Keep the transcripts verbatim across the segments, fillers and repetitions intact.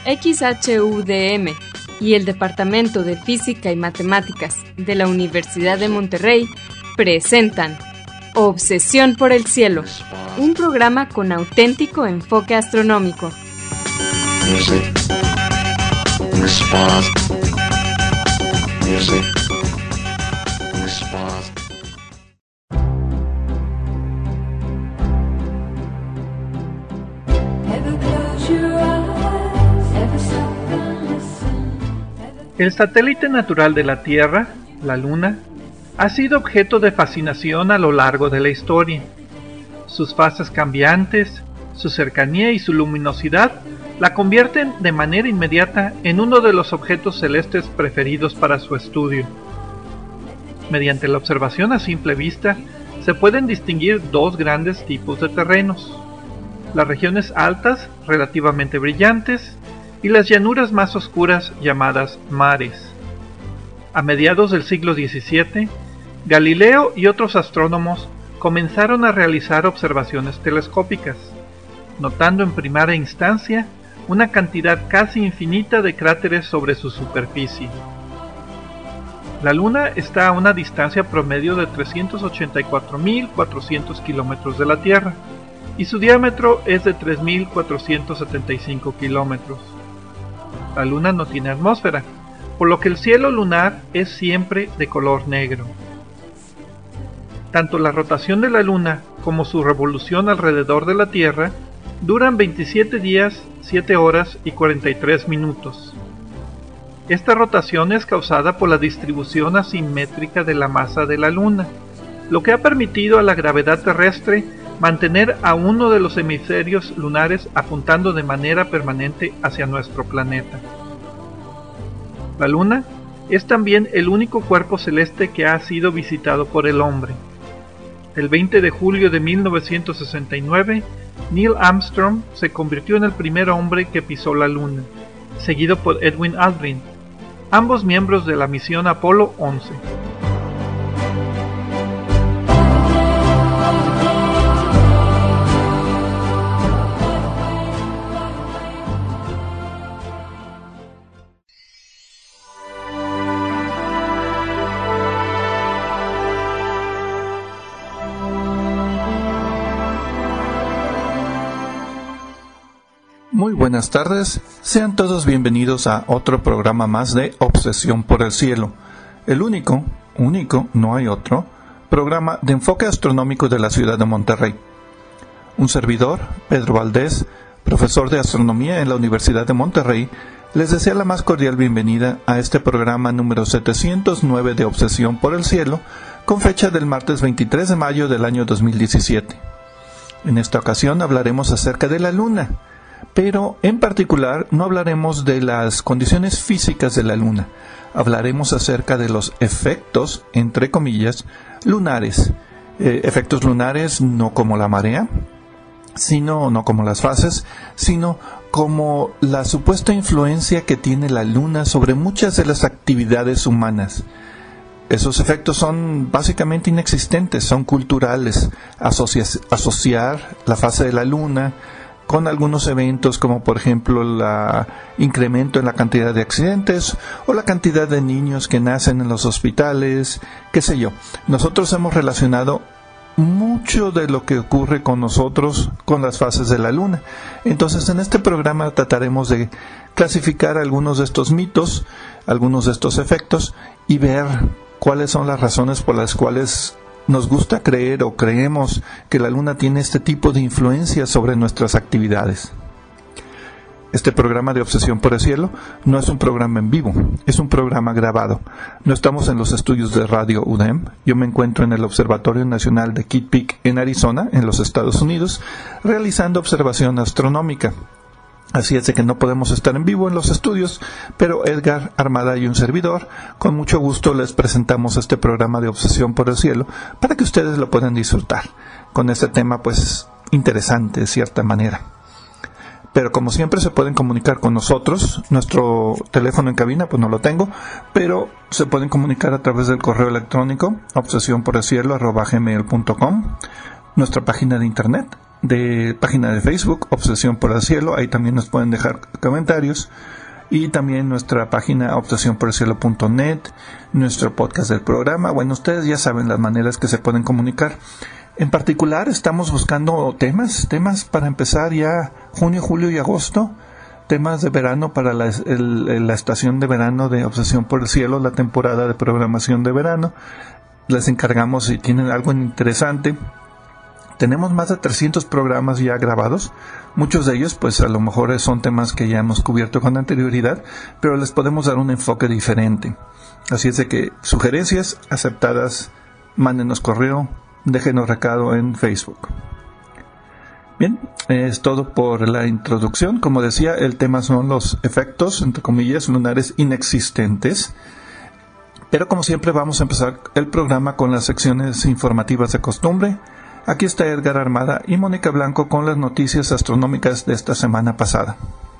X H U D M y el Departamento de Física y Matemáticas de la Universidad de Monterrey presentan Obsesión por el Cielo, un programa con auténtico enfoque astronómico. Music. Response. Music. Response. El satélite natural de la Tierra, la Luna, ha sido objeto de fascinación a lo largo de la historia. Sus fases cambiantes, su cercanía y su luminosidad la convierten de manera inmediata en uno de los objetos celestes preferidos para su estudio. Mediante la observación a simple vista, se pueden distinguir dos grandes tipos de terrenos: las regiones altas, relativamente brillantes, y las llanuras más oscuras llamadas mares. A mediados del siglo diecisiete, Galileo y otros astrónomos comenzaron a realizar observaciones telescópicas, notando en primera instancia una cantidad casi infinita de cráteres sobre su superficie. La Luna está a una distancia promedio de trescientos ochenta y cuatro mil cuatrocientos kilómetros de la Tierra, y su diámetro es de tres mil cuatrocientos setenta y cinco kilómetros. La Luna no tiene atmósfera, por lo que el cielo lunar es siempre de color negro. Tanto la rotación de la Luna como su revolución alrededor de la Tierra duran veintisiete días, siete horas y cuarenta y tres minutos. Esta rotación es causada por la distribución asimétrica de la masa de la Luna, lo que ha permitido a la gravedad terrestre mantener a uno de los hemisferios lunares apuntando de manera permanente hacia nuestro planeta. La Luna es también el único cuerpo celeste que ha sido visitado por el hombre. El veinte de julio de mil novecientos sesenta y nueve, Neil Armstrong se convirtió en el primer hombre que pisó la Luna, seguido por Edwin Aldrin, ambos miembros de la misión Apolo once. Muy buenas tardes, sean todos bienvenidos a otro programa más de Obsesión por el Cielo, el único, único, no hay otro, programa de enfoque astronómico de la ciudad de Monterrey. Un servidor, Pedro Valdés, profesor de astronomía en la Universidad de Monterrey, les desea la más cordial bienvenida a este programa número setecientos nueve de Obsesión por el Cielo, con fecha del martes veintitrés de mayo del año dos mil diecisiete. En esta ocasión hablaremos acerca de la Luna, pero en particular no hablaremos de las condiciones físicas de la Luna, hablaremos acerca de los efectos, entre comillas, lunares. Eh, efectos lunares no como la marea, sino no como las fases, sino como la supuesta influencia que tiene la Luna sobre muchas de las actividades humanas. Esos efectos son básicamente inexistentes, son culturales. Asocia- asociar la fase de la Luna con algunos eventos como por ejemplo el incremento en la cantidad de accidentes o la cantidad de niños que nacen en los hospitales, qué sé yo. Nosotros hemos relacionado mucho de lo que ocurre con nosotros con las fases de la Luna. Entonces en este programa trataremos de clasificar algunos de estos mitos, algunos de estos efectos y ver cuáles son las razones por las cuales nos gusta creer o creemos que la Luna tiene este tipo de influencia sobre nuestras actividades. Este programa de Obsesión por el Cielo no es un programa en vivo, es un programa grabado. No estamos en los estudios de Radio U D E M. Yo me encuentro en el Observatorio Nacional de Kitt Peak en Arizona, en los Estados Unidos, realizando observación astronómica. Así es de que no podemos estar en vivo en los estudios, pero Edgar Armada y un servidor, con mucho gusto les presentamos este programa de Obsesión por el Cielo para que ustedes lo puedan disfrutar con este tema pues interesante de cierta manera. Pero como siempre se pueden comunicar con nosotros. Nuestro teléfono en cabina pues no lo tengo, pero se pueden comunicar a través del correo electrónico obsesión por el cielo arroba gmail punto com, nuestra página de internet de página de Facebook, Obsesión por el Cielo, ahí también nos pueden dejar comentarios, y también nuestra página obsesión por el cielo punto net, nuestro podcast del programa. Bueno, ustedes ya saben las maneras que se pueden comunicar. En particular estamos buscando temas, temas para empezar ya junio, julio y agosto, temas de verano para la, el, la estación de verano de Obsesión por el Cielo, la temporada de programación de verano. Les encargamos si tienen algo interesante. Tenemos más de trescientos programas ya grabados. Muchos de ellos, pues a lo mejor son temas que ya hemos cubierto con anterioridad, pero les podemos dar un enfoque diferente. Así es de que sugerencias aceptadas, mándenos correo, déjenos recado en Facebook. Bien, es todo por la introducción. Como decía, el tema son los efectos, entre comillas, lunares inexistentes. Pero como siempre vamos a empezar el programa con las secciones informativas de costumbre. Aquí está Edgar Armada y Mónica Blanco con las noticias astronómicas de esta semana pasada.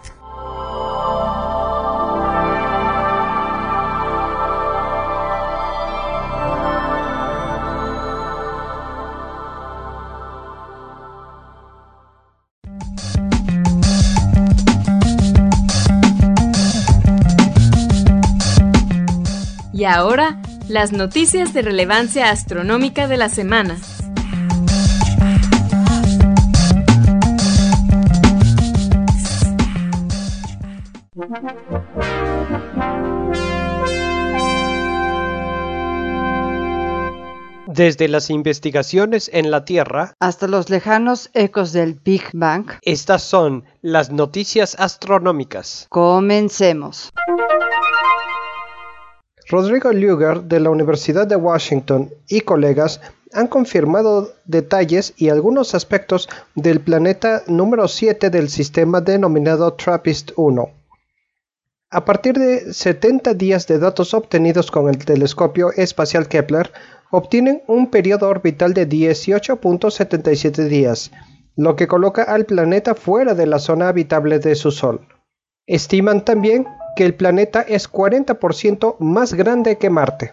Y ahora, las noticias de relevancia astronómica de la semana. Desde las investigaciones en la Tierra hasta los lejanos ecos del Big Bang, estas son las noticias astronómicas. Comencemos. Rodrigo Lugar de la Universidad de Washington y colegas han confirmado detalles y algunos aspectos del planeta número siete del sistema denominado TRAPPIST uno. A partir de setenta días de datos obtenidos con el telescopio espacial Kepler, obtienen un periodo orbital de dieciocho punto setenta y siete días, lo que coloca al planeta fuera de la zona habitable de su Sol. Estiman también que el planeta es cuarenta por ciento más grande que Marte.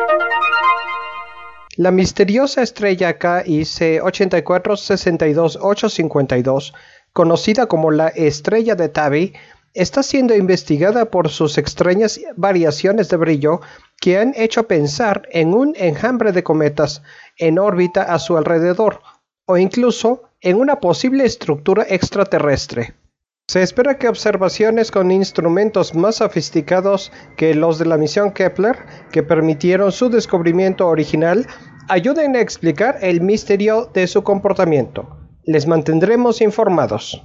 La misteriosa estrella K I C ocho cuatro seis dos ocho cinco dos, conocida como la estrella de Tabby, está siendo investigada por sus extrañas variaciones de brillo que han hecho pensar en un enjambre de cometas en órbita a su alrededor, o incluso en una posible estructura extraterrestre. Se espera que observaciones con instrumentos más sofisticados que los de la misión Kepler, que permitieron su descubrimiento original, ayuden a explicar el misterio de su comportamiento. Les mantendremos informados.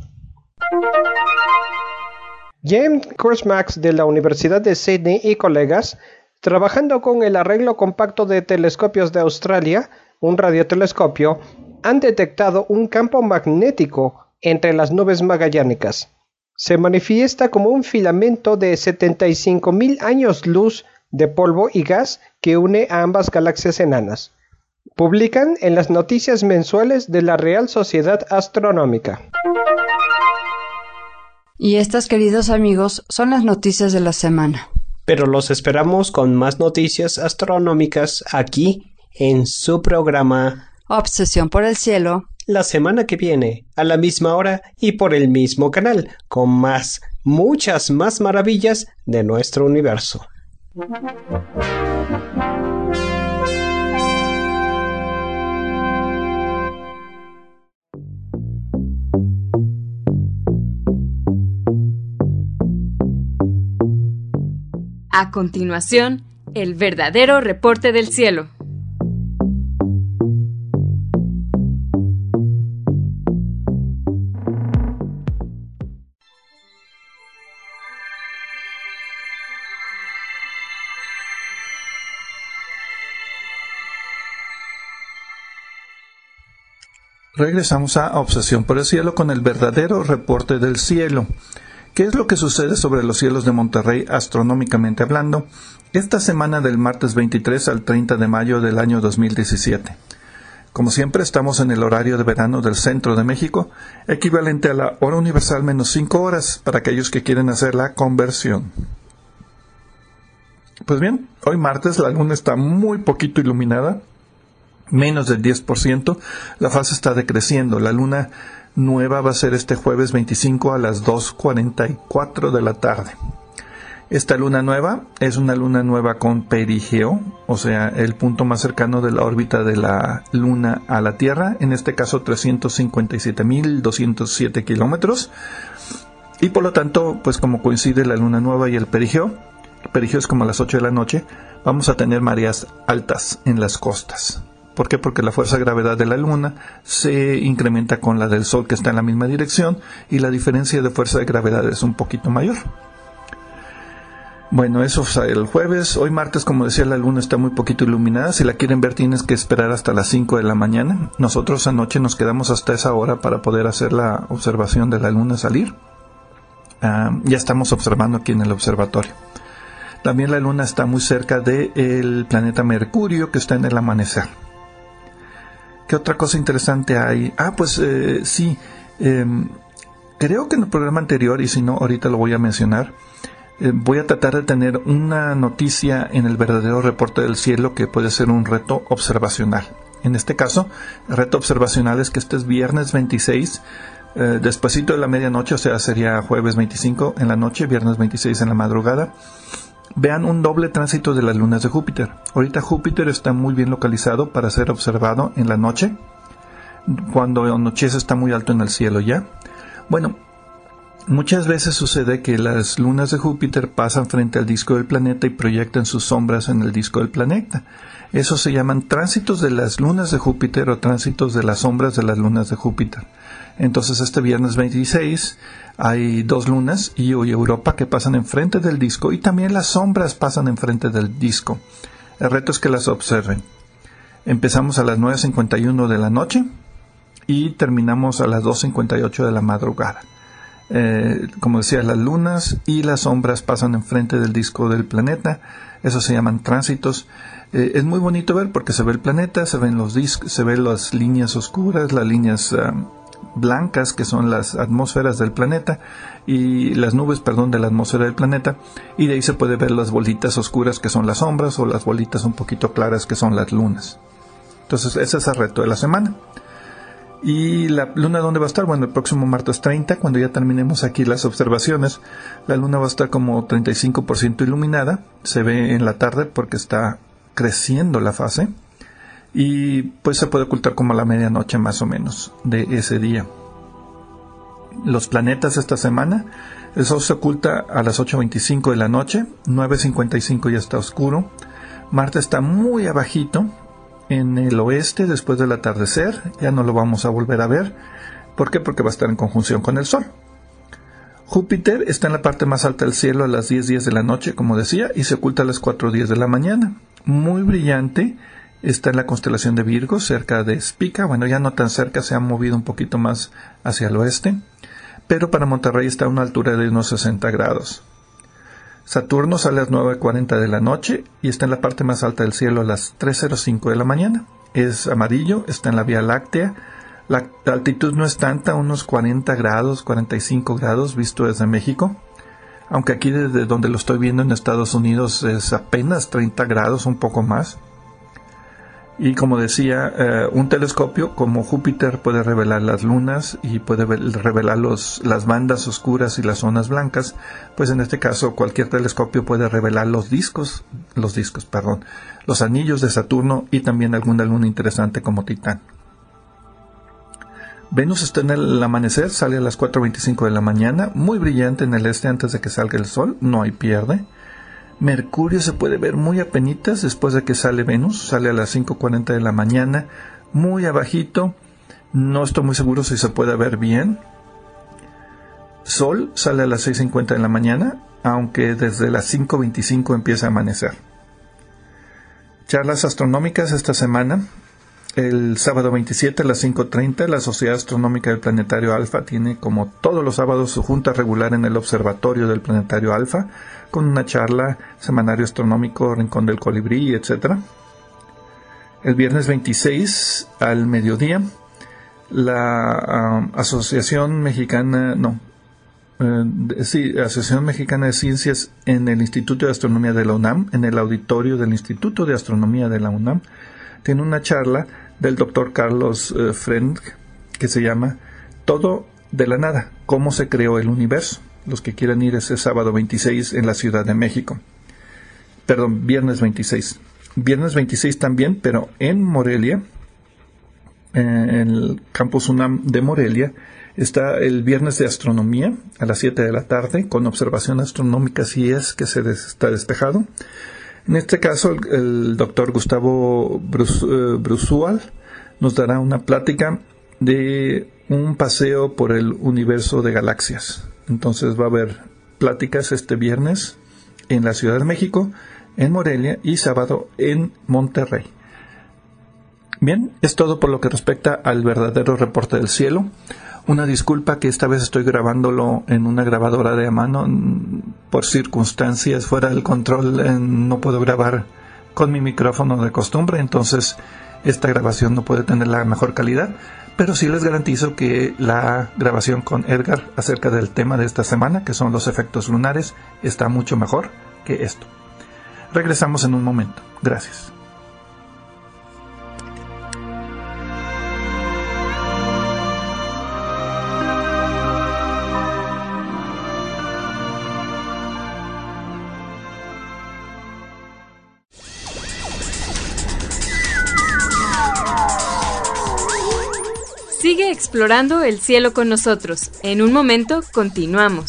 James Kurzmax de la Universidad de Sydney y colegas, trabajando con el arreglo compacto de telescopios de Australia, un radiotelescopio, han detectado un campo magnético entre las nubes magallánicas. Se manifiesta como un filamento de setenta y cinco mil años luz de polvo y gas que une a ambas galaxias enanas. Publican en las noticias mensuales de la Real Sociedad Astronómica. Y estas, queridos amigos, son las noticias de la semana. Pero los esperamos con más noticias astronómicas aquí en su programa Obsesión por el Cielo, la semana que viene, a la misma hora y por el mismo canal, con más, muchas más maravillas de nuestro universo. A continuación, el verdadero reporte del cielo. Regresamos a Obsesión por el Cielo con el verdadero reporte del cielo. ¿Qué es lo que sucede sobre los cielos de Monterrey astronómicamente hablando esta semana del martes veintitrés al treinta de mayo del año dos mil diecisiete? Como siempre, estamos en el horario de verano del centro de México, equivalente a la hora universal menos cinco horas para aquellos que quieren hacer la conversión. Pues bien, hoy martes la luna está muy poquito iluminada. menos del diez por ciento, la fase está decreciendo. La luna nueva va a ser este jueves veinticinco a las dos cuarenta y cuatro de la tarde. Esta luna nueva es una luna nueva con perigeo, o sea, el punto más cercano de la órbita de la luna a la Tierra, en este caso trescientos cincuenta y siete mil doscientos siete kilómetros, y por lo tanto, pues como coincide la luna nueva y el perigeo, el perigeo es como a las ocho de la noche, vamos a tener mareas altas en las costas. ¿Por qué? Porque la fuerza de gravedad de la luna se incrementa con la del Sol, que está en la misma dirección, y la diferencia de fuerza de gravedad es un poquito mayor. Bueno, eso es el jueves. Hoy martes, como decía, la luna está muy poquito iluminada. Si la quieren ver, tienes que esperar hasta las cinco de la mañana. Nosotros anoche nos quedamos hasta esa hora para poder hacer la observación de la luna salir. Uh, ya estamos observando aquí en el observatorio. También la luna está muy cerca del planeta Mercurio, que está en el amanecer. ¿Qué otra cosa interesante hay? Ah, pues eh, sí. Eh, creo que en el programa anterior, y si no, ahorita lo voy a mencionar, Eh, voy a tratar de tener una noticia en el verdadero reporte del cielo que puede ser un reto observacional. En este caso, el reto observacional es que este es viernes veintiséis, eh, despuesito de la medianoche, o sea, sería jueves veinticinco en la noche, viernes veintiséis en la madrugada. Vean un doble tránsito de las lunas de Júpiter. Ahorita Júpiter está muy bien localizado para ser observado en la noche. Cuando anochece está muy alto en el cielo ya. Bueno, muchas veces sucede que las lunas de Júpiter pasan frente al disco del planeta y proyectan sus sombras en el disco del planeta. Eso se llaman tránsitos de las lunas de Júpiter o tránsitos de las sombras de las lunas de Júpiter. Entonces este viernes veintiséis hay dos lunas, Io y Europa, que pasan enfrente del disco, y también las sombras pasan enfrente del disco. El reto es que las observen. Empezamos a las nueve cincuenta y uno de la noche y terminamos a las dos cincuenta y ocho de la madrugada. Eh, como decía, las lunas y las sombras pasan enfrente del disco del planeta. Eso se llaman tránsitos. Eh, es muy bonito ver porque se ve el planeta, se ven los discos, se ven las líneas oscuras, las líneas uh, blancas, que son las atmósferas del planeta, y las nubes, perdón, de la atmósfera del planeta, y de ahí se puede ver las bolitas oscuras, que son las sombras, o las bolitas un poquito claras, que son las lunas. Entonces ese es el reto de la semana. ¿Y la luna dónde va a estar? Bueno, el próximo martes treinta, cuando ya terminemos aquí las observaciones, la luna va a estar como treinta y cinco por ciento iluminada. Se ve en la tarde porque está creciendo la fase. Y pues se puede ocultar como a la medianoche más o menos de ese día. Los planetas esta semana, el Sol se oculta a las ocho veinticinco de la noche, nueve cincuenta y cinco ya está oscuro. Marte está muy abajito en el oeste después del atardecer, ya no lo vamos a volver a ver. ¿Por qué? Porque va a estar en conjunción con el Sol. Júpiter está en la parte más alta del cielo a las diez diez de la noche, como decía, y se oculta a las cuatro diez de la mañana. Muy brillante, está en la constelación de Virgo, cerca de Spica. Bueno, ya no tan cerca, se ha movido un poquito más hacia el oeste, pero para Monterrey está a una altura de unos sesenta grados. Saturno sale a las nueve cuarenta de la noche y está en la parte más alta del cielo a las tres cero cinco de la mañana. Es amarillo, está en la Vía Láctea. La altitud no es tanta, unos cuarenta grados, cuarenta y cinco grados visto desde México. Aunque aquí desde donde lo estoy viendo en Estados Unidos es apenas treinta grados, un poco más. Y como decía, eh, un telescopio como Júpiter puede revelar las lunas y puede revelar los, las bandas oscuras y las zonas blancas. Pues en este caso cualquier telescopio puede revelar los discos, los discos, perdón, los anillos de Saturno y también alguna luna interesante como Titán. Venus está en el amanecer, sale a las cuatro veinticinco de la mañana, muy brillante en el este antes de que salga el Sol, no hay pierde. Mercurio se puede ver muy apenitas después de que sale Venus, sale a las cinco cuarenta de la mañana, muy abajito, no estoy muy seguro si se puede ver bien. Sol sale a las seis cincuenta de la mañana, aunque desde las cinco veinticinco empieza a amanecer. Charlas astronómicas esta semana. El sábado veintisiete a las cinco treinta, la Sociedad Astronómica del Planetario Alfa tiene, como todos los sábados, su junta regular en el observatorio del Planetario Alfa, con una charla, semanario astronómico, rincón del colibrí, etcétera. El viernes veintiséis al mediodía, la uh, Asociación Mexicana, no, uh, sí, Asociación Mexicana de Ciencias en el Instituto de Astronomía de la UNAM, en el auditorio del Instituto de Astronomía de la UNAM, tiene una charla del doctor Carlos eh, Frenk que se llama Todo de la nada, cómo se creó el universo. Los que quieran ir ese sábado veintiséis en la Ciudad de México. Perdón, viernes veintiséis. Viernes veintiséis también, pero en Morelia, en el campus UNAM de Morelia, está el viernes de astronomía a las siete de la tarde, con observación astronómica si es que se des- está despejado. En este caso, el, el doctor Gustavo Brus, uh, Brusual nos dará una plática de un paseo por el universo de galaxias. Entonces va a haber pláticas este viernes en la Ciudad de México, en Morelia, y sábado en Monterrey. Bien, es todo por lo que respecta al verdadero reporte del cielo. Una disculpa que esta vez estoy grabándolo en una grabadora de a mano. Por circunstancias fuera del control, eh, no puedo grabar con mi micrófono de costumbre, entonces esta grabación no puede tener la mejor calidad. Pero sí les garantizo que la grabación con Edgar acerca del tema de esta semana, que son los efectos lunares, está mucho mejor que esto. Regresamos en un momento. Gracias. Sigue explorando el cielo con nosotros. En un momento continuamos.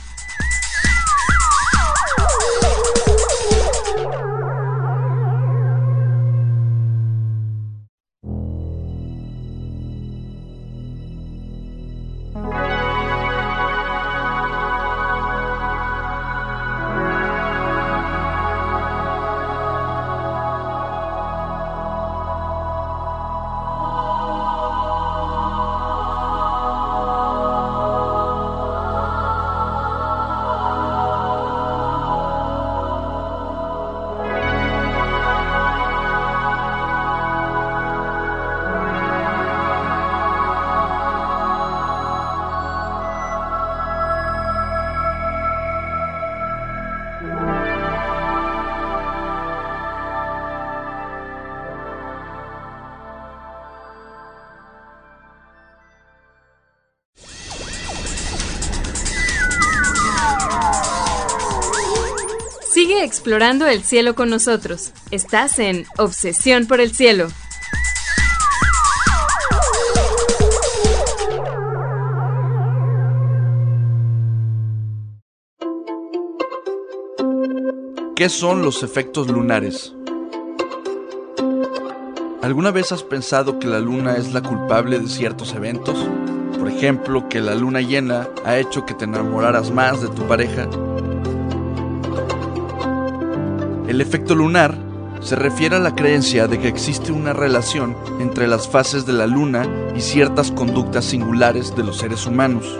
Sigue explorando el cielo con nosotros. Estás en Obsesión por el Cielo. ¿Qué son los efectos lunares? ¿Alguna vez has pensado que la luna es la culpable de ciertos eventos? Por ejemplo, que la luna llena ha hecho que te enamoraras más de tu pareja. El efecto lunar se refiere a la creencia de que existe una relación entre las fases de la luna y ciertas conductas singulares de los seres humanos.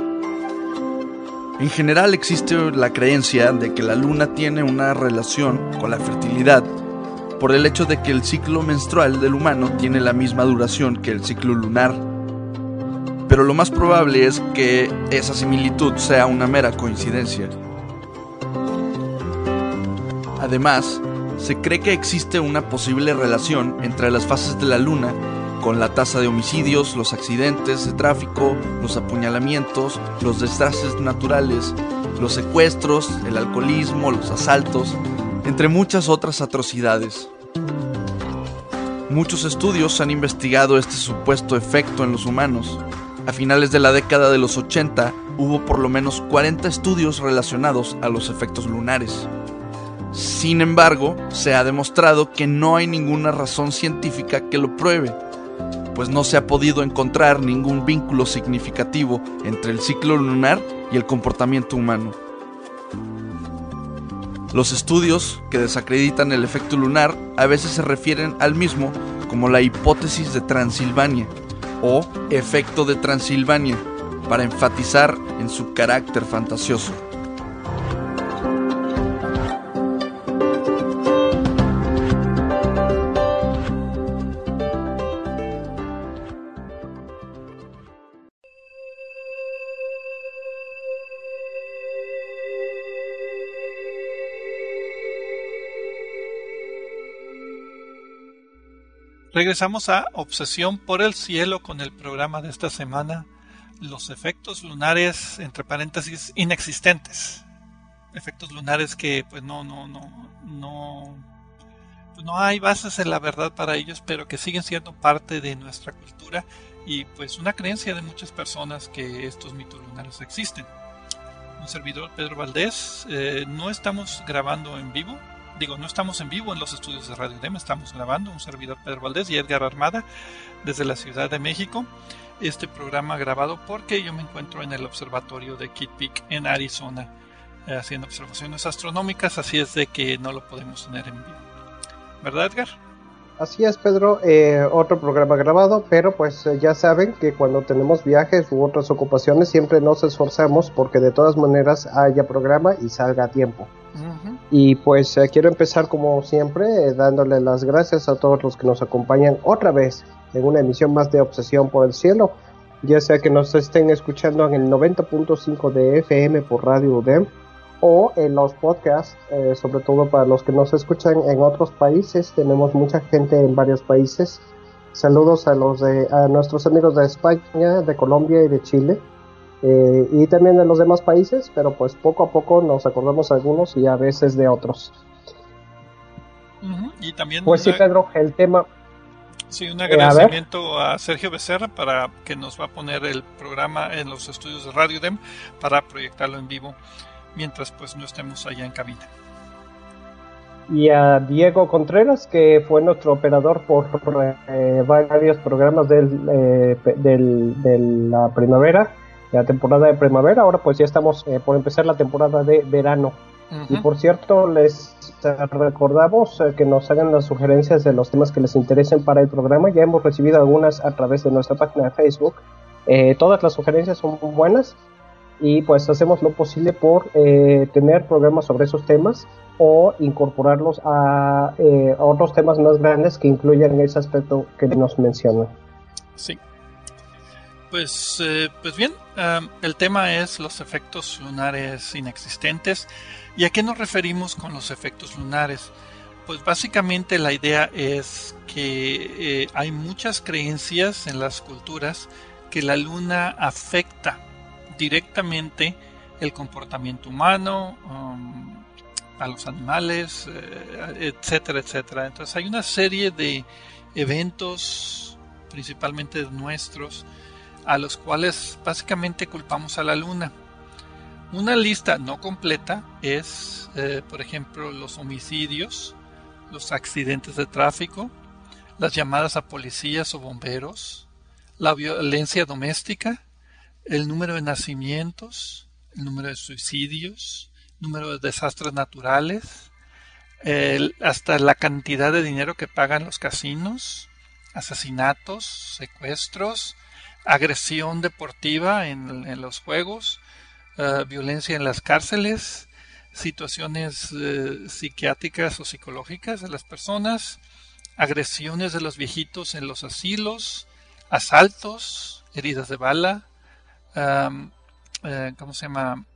En general existe la creencia de que la luna tiene una relación con la fertilidad por el hecho de que el ciclo menstrual del humano tiene la misma duración que el ciclo lunar. Pero lo más probable es que esa similitud sea una mera coincidencia. Además, se cree que existe una posible relación entre las fases de la luna con la tasa de homicidios, los accidentes de tráfico, los apuñalamientos, los desastres naturales, los secuestros, el alcoholismo, los asaltos, entre muchas otras atrocidades. Muchos estudios han investigado este supuesto efecto en los humanos. A finales de la década de los ochenta, hubo por lo menos cuarenta estudios relacionados a los efectos lunares. Sin embargo, se ha demostrado que no hay ninguna razón científica que lo pruebe, pues no se ha podido encontrar ningún vínculo significativo entre el ciclo lunar y el comportamiento humano. Los estudios que desacreditan el efecto lunar a veces se refieren al mismo como la hipótesis de Transilvania o efecto de Transilvania, para enfatizar en su carácter fantasioso. Regresamos a Obsesión por el Cielo con el programa de esta semana, los efectos lunares, entre paréntesis, inexistentes. Efectos lunares que pues no, no, no, no, pues no hay bases en la verdad para ellos, pero que siguen siendo parte de nuestra cultura y pues una creencia de muchas personas que estos mitos lunares existen. Un servidor, Pedro Valdés, eh, no estamos grabando en vivo. Digo, no estamos en vivo en los estudios de Radio U D E M, estamos grabando, un servidor Pedro Valdés y Edgar Armada desde la Ciudad de México. Este programa grabado porque yo me encuentro en el observatorio de Kitt Peak en Arizona, eh, haciendo observaciones astronómicas, así es de que no lo podemos tener en vivo. ¿Verdad, Edgar? Así es, Pedro, eh, otro programa grabado, pero pues eh, ya saben que cuando tenemos viajes u otras ocupaciones siempre nos esforzamos porque de todas maneras haya programa y salga a tiempo. Uh-huh. Y pues eh, quiero empezar como siempre eh, dándole las gracias a todos los que nos acompañan otra vez en una emisión más de Obsesión por el Cielo, ya sea que nos estén escuchando en el noventa punto cinco de F M por Radio U D E M o en los podcasts, eh, sobre todo para los que nos escuchan en otros países. Tenemos mucha gente en varios países. Saludos a los de a nuestros amigos de España, de Colombia y de Chile. Eh, y también de los demás países, pero pues poco a poco nos acordamos de algunos y a veces de otros. Uh-huh. Y también pues una, sí, Pedro, el tema... Sí, un agradecimiento eh, a, a Sergio Becerra para que nos va a poner el programa en los estudios de Radio U D E M para proyectarlo en vivo mientras pues no estemos allá en cabina. Y a Diego Contreras, que fue nuestro operador por eh, varios programas del, eh, del, de la primavera, la temporada de primavera. Ahora pues ya estamos eh, por empezar la temporada de verano. Uh-huh. Y por cierto, les recordamos eh, que nos hagan las sugerencias de los temas que les interesen para el programa. Ya hemos recibido algunas a través de nuestra página de Facebook. Eh, todas las sugerencias son buenas y pues hacemos lo posible por eh, tener programas sobre esos temas o incorporarlos a, eh, a otros temas más grandes que incluyan ese aspecto que nos mencionan. Sí. Pues, eh, pues bien, um, el tema es los efectos lunares inexistentes. ¿Y a qué nos referimos con los efectos lunares? Pues básicamente la idea es que eh, hay muchas creencias en las culturas que la luna afecta directamente el comportamiento humano, um, a los animales, eh, etcétera, etcétera. Entonces hay una serie de eventos, principalmente nuestros, a los cuales básicamente culpamos a la luna. Una lista no completa es, eh, por ejemplo, los homicidios, los accidentes de tráfico, las llamadas a policías o bomberos, la violencia doméstica, el número de nacimientos, el número de suicidios, el número de desastres naturales, el, hasta la cantidad de dinero que pagan los casinos, asesinatos, secuestros, agresión deportiva en, en los juegos, uh, violencia en las cárceles, situaciones uh, psiquiátricas o psicológicas de las personas, agresiones de los viejitos en los asilos, asaltos, heridas de bala, um, uh, ¿cómo se llama?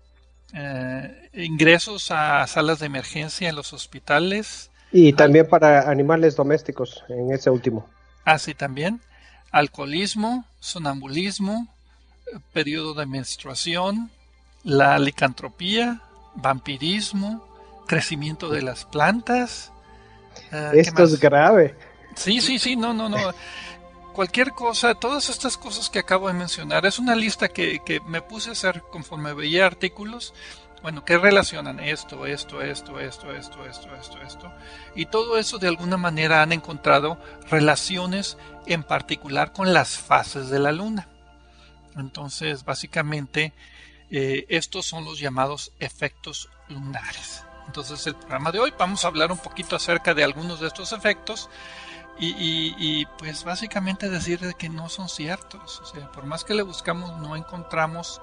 Uh, ingresos a salas de emergencia en los hospitales. Y también Al- para animales domésticos, en ese último. Ah, sí, también. Alcoholismo, sonambulismo, periodo de menstruación, la licantropía, vampirismo, crecimiento de las plantas. Uh, Esto es grave. Sí, sí, sí, no, no, no. Cualquier cosa, todas estas cosas que acabo de mencionar, es una lista que, que me puse a hacer conforme veía artículos, bueno, que relacionan esto, esto, esto, esto, esto, esto, esto, esto. Y todo eso de alguna manera han encontrado relaciones en particular con las fases de la luna. Entonces, básicamente, eh, estos son los llamados efectos lunares. Entonces, el programa de hoy vamos a hablar un poquito acerca de algunos de estos efectos y, y, y pues básicamente decir que no son ciertos. O sea, por más que le buscamos, no encontramos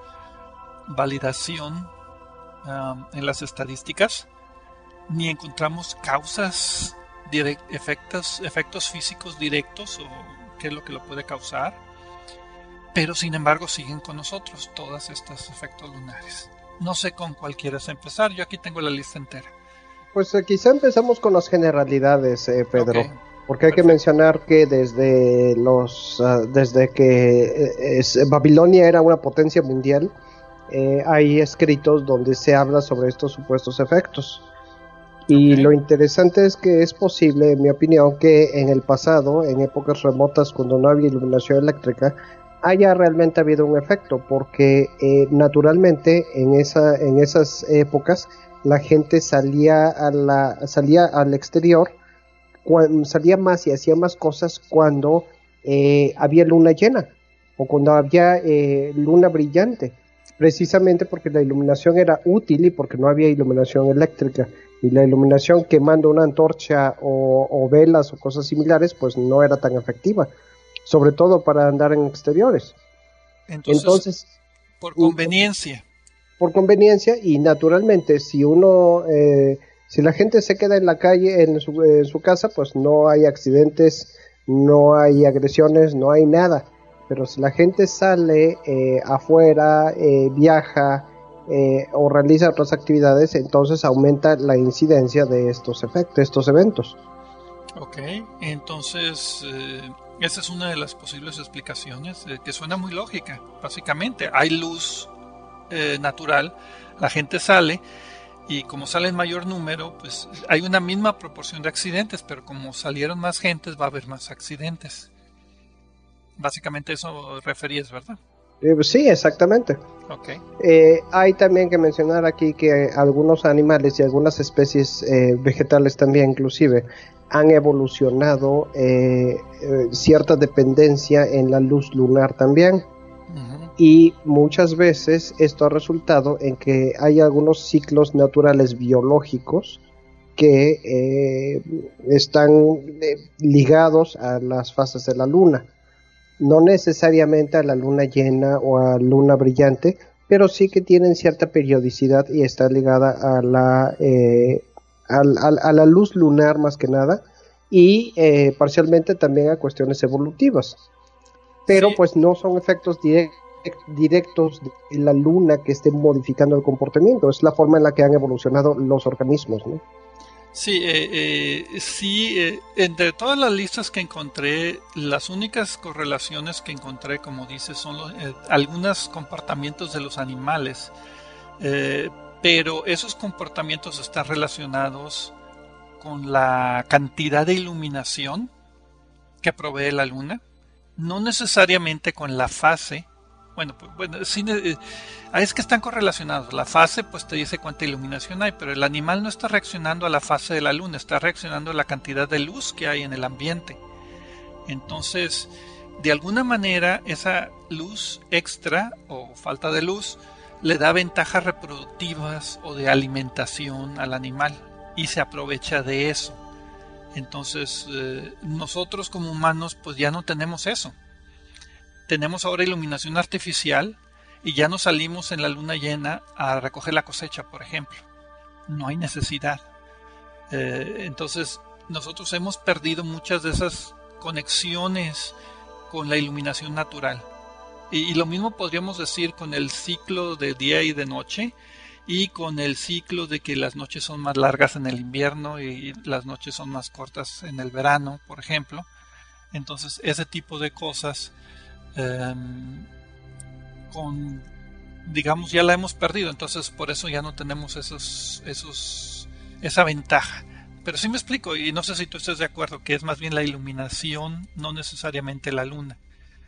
validación um, en las estadísticas, ni encontramos causas, direct, efectos, efectos físicos directos o qué es lo que lo puede causar, pero sin embargo siguen con nosotros todos estos efectos lunares. No sé con cuál quieres empezar, yo aquí tengo la lista entera. Pues eh, quizá empezamos con las generalidades, eh, Pedro. Okay. Porque hay que mencionar que desde los uh, desde que eh, es, Babilonia era una potencia mundial, eh, hay escritos donde se habla sobre estos supuestos efectos. Y okay. Lo interesante es que es posible, en mi opinión, que en el pasado, en épocas remotas, cuando no había iluminación eléctrica, haya realmente habido un efecto, porque eh, naturalmente en esa en esas épocas la gente salía a la salía al exterior, cuando, salía más y hacía más cosas cuando eh, había luna llena o cuando había eh, luna brillante, precisamente porque la iluminación era útil y porque no había iluminación eléctrica. Y la iluminación quemando una antorcha o, o velas o cosas similares, pues no era tan efectiva, sobre todo para andar en exteriores. Entonces, Entonces por conveniencia. Por conveniencia y naturalmente, si uno, eh, si la gente se queda en la calle, en su, en su casa, pues no hay accidentes, no hay agresiones, no hay nada. Pero si la gente sale eh, afuera, eh, viaja, Eh, o realiza otras actividades, entonces aumenta la incidencia de estos efectos, estos eventos. Ok, entonces eh, esa es una de las posibles explicaciones, eh, que suena muy lógica. Básicamente hay luz eh, natural, la gente sale y como sale en mayor número, pues hay una misma proporción de accidentes, pero como salieron más gentes va a haber más accidentes. Básicamente eso referías, ¿verdad? Eh, sí, exactamente. Okay. Eh, hay también que mencionar aquí que algunos animales y algunas especies eh, vegetales también inclusive han evolucionado eh, eh, cierta dependencia en la luz lunar también. Uh-huh. Y muchas veces esto ha resultado en que hay algunos ciclos naturales biológicos que eh, están eh, ligados a las fases de la luna. No necesariamente a la luna llena o a luna brillante, pero sí que tienen cierta periodicidad y está ligada a la, eh, a, a, a la luz lunar más que nada, y eh, parcialmente también a cuestiones evolutivas. Pero sí. Pues no son efectos direct, directos de la luna que estén modificando el comportamiento, es la forma en la que han evolucionado los organismos, ¿no? Sí, eh, eh, sí eh, entre todas las listas que encontré, las únicas correlaciones que encontré, como dices, son los, eh, algunos comportamientos de los animales, eh, pero esos comportamientos están relacionados con la cantidad de iluminación que provee la luna, no necesariamente con la fase. Bueno, pues, bueno sí, eh, es que están correlacionados. La fase pues te dice cuánta iluminación hay, pero el animal no está reaccionando a la fase de la luna, está reaccionando a la cantidad de luz que hay en el ambiente. Entonces, de alguna manera, esa luz extra o falta de luz le da ventajas reproductivas o de alimentación al animal y se aprovecha de eso. Entonces, eh, nosotros como humanos pues ya no tenemos eso. Tenemos ahora iluminación artificial y ya no salimos en la luna llena a recoger la cosecha, por ejemplo. No hay necesidad. Eh, entonces, nosotros hemos perdido muchas de esas conexiones con la iluminación natural. Y, y lo mismo podríamos decir con el ciclo de día y de noche y con el ciclo de que las noches son más largas en el invierno y las noches son más cortas en el verano, por ejemplo. Entonces, ese tipo de cosas... Um, con digamos ya la hemos perdido, entonces por eso ya no tenemos esos esos esa ventaja. Pero sí me explico, y no sé si tú estás de acuerdo que es más bien la iluminación, no necesariamente la luna.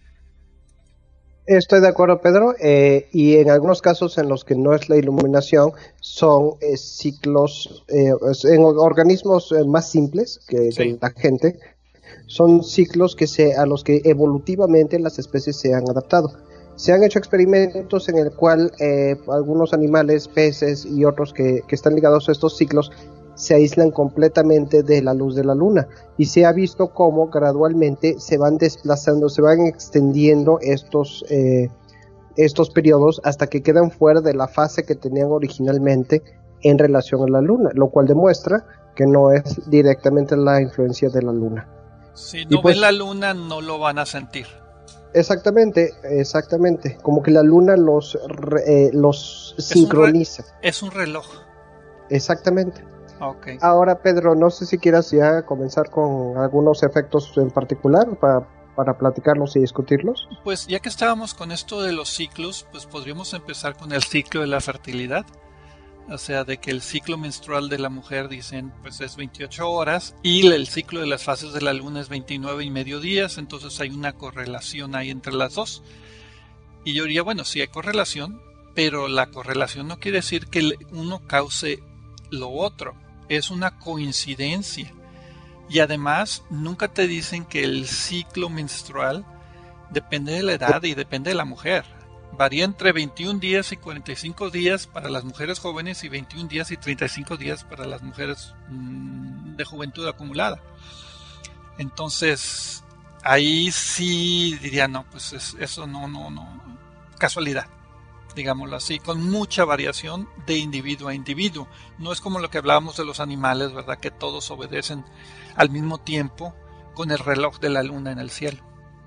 Estoy de acuerdo, Pedro, eh, y en algunos casos en los que no es la iluminación son eh, ciclos eh, en organismos eh, más simples que, sí. que la gente. Son ciclos que se, a los que evolutivamente las especies se han adaptado. Se han hecho experimentos en el cual eh, algunos animales, peces y otros que, que están ligados a estos ciclos se aíslan completamente de la luz de la luna, y se ha visto cómo gradualmente se van desplazando, se van extendiendo estos, eh, estos periodos hasta que quedan fuera de la fase que tenían originalmente en relación a la luna, lo cual demuestra que no es directamente la influencia de la luna. Si no pues, ven la luna, no lo van a sentir. Exactamente, exactamente. Como que la luna los, eh, los es sincroniza. Un re, es un reloj. Exactamente. Okay. Ahora, Pedro, no sé si quieras ya comenzar con algunos efectos en particular para, para platicarlos y discutirlos. Pues ya que estábamos con esto de los ciclos, pues podríamos empezar con el ciclo de la fertilidad. O sea, de que el ciclo menstrual de la mujer, dicen, pues es veintiocho horas y el ciclo de las fases de la luna es veintinueve y medio días, entonces hay una correlación ahí entre las dos. Y yo diría, bueno, sí hay correlación, pero la correlación no quiere decir que uno cause lo otro. Es una coincidencia y además nunca te dicen que el ciclo menstrual depende de la edad y depende de la mujer. Varía entre veintiún días y cuarenta y cinco días para las mujeres jóvenes y veintiún días y treinta y cinco días para las mujeres mmm, de juventud acumulada. Entonces ahí sí diría, no, pues es, eso no, no, no, casualidad, digámoslo así, con mucha variación de individuo a individuo. No es como lo que hablábamos de los animales, ¿verdad? Que todos obedecen al mismo tiempo con el reloj de la luna en el cielo.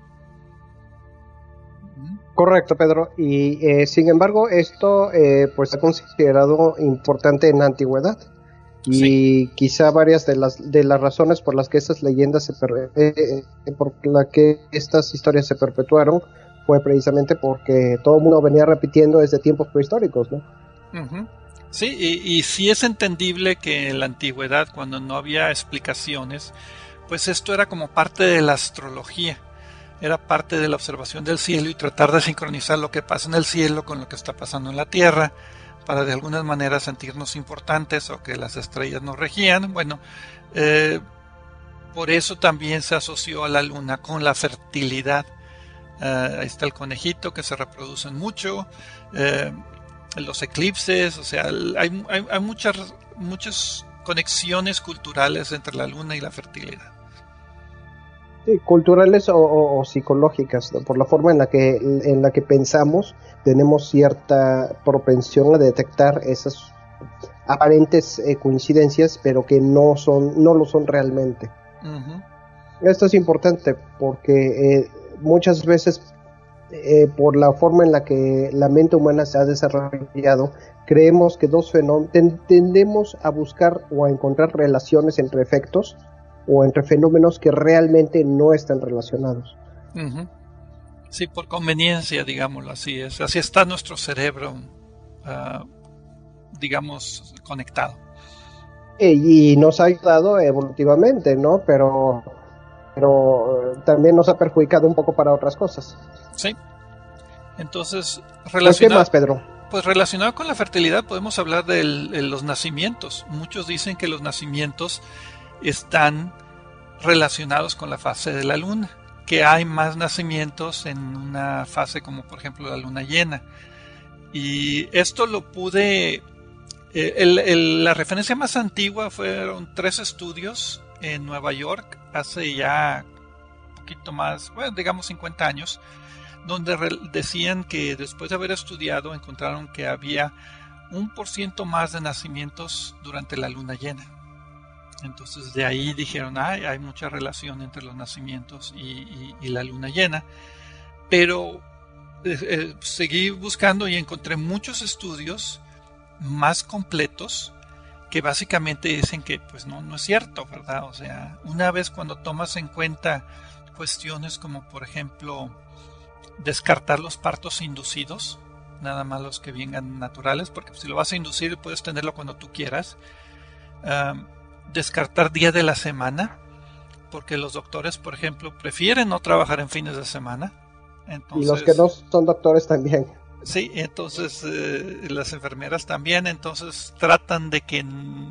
Correcto, Pedro. Y eh, sin embargo, esto eh, pues ha considerado importante en la antigüedad. Y sí. Quizá varias de las de las razones por las que estas leyendas se per, eh, por la que estas historias se perpetuaron fue precisamente porque todo el mundo venía repitiendo desde tiempos prehistóricos, ¿no? Uh-huh. Sí, y, y sí es entendible que en la antigüedad, cuando no había explicaciones, pues esto era como parte de la astrología, era parte de la observación del cielo y tratar de sincronizar lo que pasa en el cielo con lo que está pasando en la tierra, para de alguna manera sentirnos importantes o que las estrellas nos regían. Bueno, eh, por eso también se asoció a la luna con la fertilidad. Uh, ahí está el conejito, que se reproducen mucho, uh, los eclipses, o sea, hay, hay, hay muchas, muchas conexiones culturales entre la luna y la fertilidad. Sí, culturales o, o, o psicológicas, ¿no? Por la forma en la que en la que pensamos, tenemos cierta propensión a detectar esas aparentes eh, coincidencias, pero que no son, no lo son realmente. Uh-huh. Esto es importante porque eh, muchas veces eh, por la forma en la que la mente humana se ha desarrollado, creemos que dos fenómenos, tendemos a buscar o a encontrar relaciones entre efectos o entre fenómenos que realmente no están relacionados. Uh-huh. Sí, por conveniencia, digámoslo así, es, así está nuestro cerebro, uh, digamos, conectado. Y, y nos ha ayudado evolutivamente, ¿no? Pero, pero también nos ha perjudicado un poco para otras cosas. Sí. Entonces, relacionado, ¿qué más, Pedro? Pues relacionado con la fertilidad podemos hablar de, el, de los nacimientos. Muchos dicen que los nacimientos están relacionados con la fase de la luna, que hay más nacimientos en una fase como por ejemplo la luna llena. Y esto lo pude... Eh, el, el, la referencia más antigua fueron tres estudios en Nueva York hace ya un poquito más, bueno, digamos cincuenta años, donde re- decían que después de haber estudiado encontraron que había un por ciento más de nacimientos durante la luna llena. Entonces de ahí dijeron, ah, hay mucha relación entre los nacimientos y, y, y la luna llena. Pero eh, eh, seguí buscando y encontré muchos estudios más completos que básicamente dicen que pues no, no es cierto, ¿verdad? O sea, una vez cuando tomas en cuenta cuestiones como por ejemplo descartar los partos inducidos, nada más los que vengan naturales, porque si lo vas a inducir puedes tenerlo cuando tú quieras. Um, descartar día de la semana, porque los doctores, por ejemplo, prefieren no trabajar en fines de semana. Entonces, y los que no son doctores también. Sí, entonces eh, las enfermeras también, entonces tratan de que,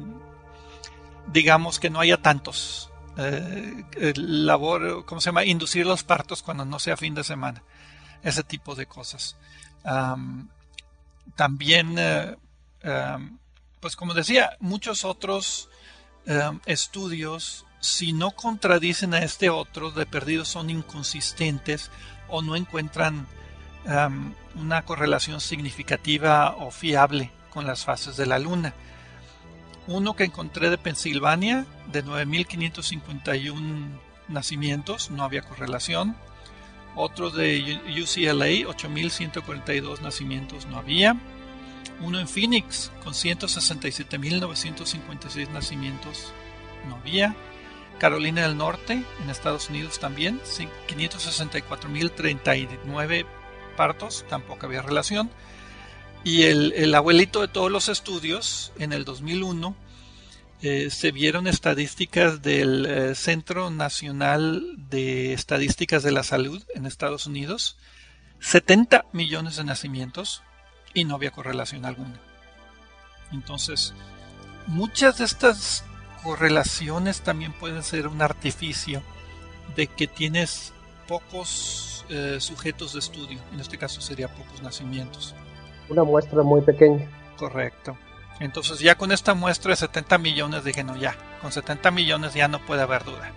digamos, que no haya tantos eh, labor, ¿cómo se llama? Inducir los partos cuando no sea fin de semana, ese tipo de cosas. Um, también, uh, um, pues como decía, muchos otros um, estudios, si no contradicen a este otro, de perdido son inconsistentes o no encuentran Um, una correlación significativa o fiable con las fases de la luna. Uno que encontré de Pensilvania, de nueve mil quinientos cincuenta y uno nacimientos, no había correlación. Otro de U C L A, ocho mil ciento cuarenta y dos nacimientos, no había. Uno en Phoenix, con ciento sesenta y siete mil novecientos cincuenta y seis nacimientos, no había. Carolina del Norte, en Estados Unidos también, quinientos sesenta y cuatro mil treinta y nueve partos, tampoco había relación. Y el, el abuelito de todos los estudios, en el dos mil uno, eh, se vieron estadísticas del eh, Centro Nacional de Estadísticas de la Salud en Estados Unidos, setenta millones de nacimientos y no había correlación alguna. Entonces, muchas de estas correlaciones también pueden ser un artificio de que tienes pocos eh, sujetos de estudio, en este caso sería pocos nacimientos. Una muestra muy pequeña. Correcto. Entonces ya con esta muestra de setenta millones dije, no, ya, con setenta millones ya no puede haber duda.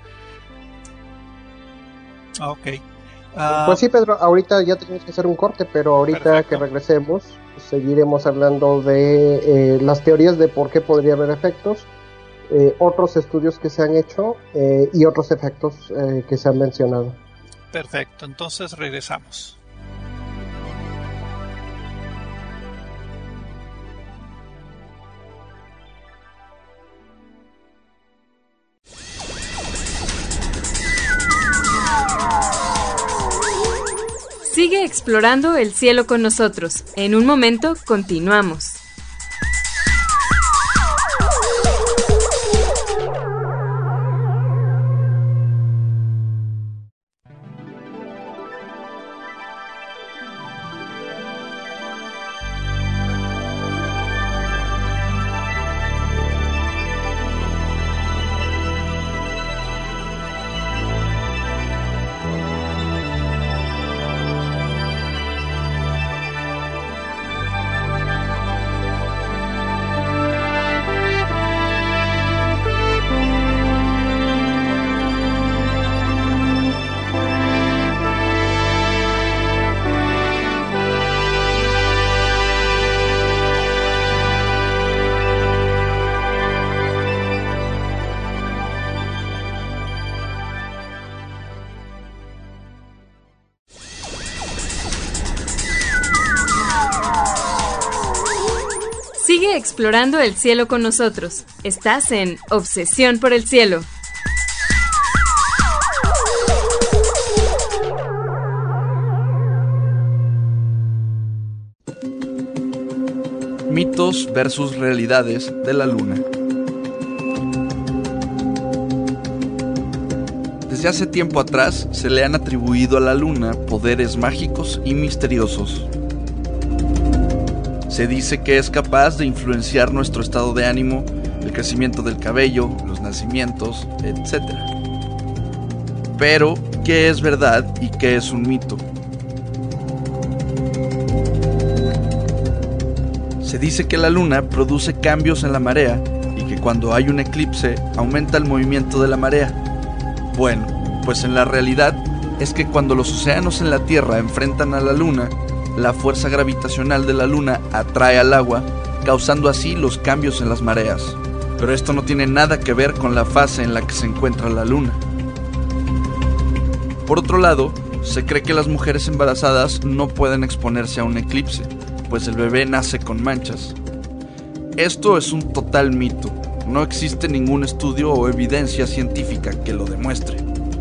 Ok. Uh, pues sí, Pedro, ahorita ya tenemos que hacer un corte, pero ahorita perfecto. Que regresemos seguiremos hablando de eh, las teorías de por qué podría haber efectos, eh, otros estudios que se han hecho eh, y otros efectos eh, que se han mencionado. Perfecto, entonces regresamos. Sigue explorando el cielo con nosotros. En un momento continuamos. Sigue explorando el cielo con nosotros. Estás en Obsesión por el Cielo. Mitos versus realidades de la Luna. Desde hace tiempo atrás se le han atribuido a la Luna poderes mágicos y misteriosos. Se dice que es capaz de influenciar nuestro estado de ánimo, el crecimiento del cabello, los nacimientos, etcétera. Pero, ¿qué es verdad y qué es un mito? Se dice que la Luna produce cambios en la marea y que cuando hay un eclipse aumenta el movimiento de la marea. Bueno, pues en la realidad es que cuando los océanos en la Tierra enfrentan a la Luna, la fuerza gravitacional de la Luna atrae al agua, causando así los cambios en las mareas. Pero esto no tiene nada que ver con la fase en la que se encuentra la Luna. Por otro lado, se cree que las mujeres embarazadas no pueden exponerse a un eclipse, pues el bebé nace con manchas. Esto es un total mito. No existe ningún estudio o evidencia científica que lo demuestre.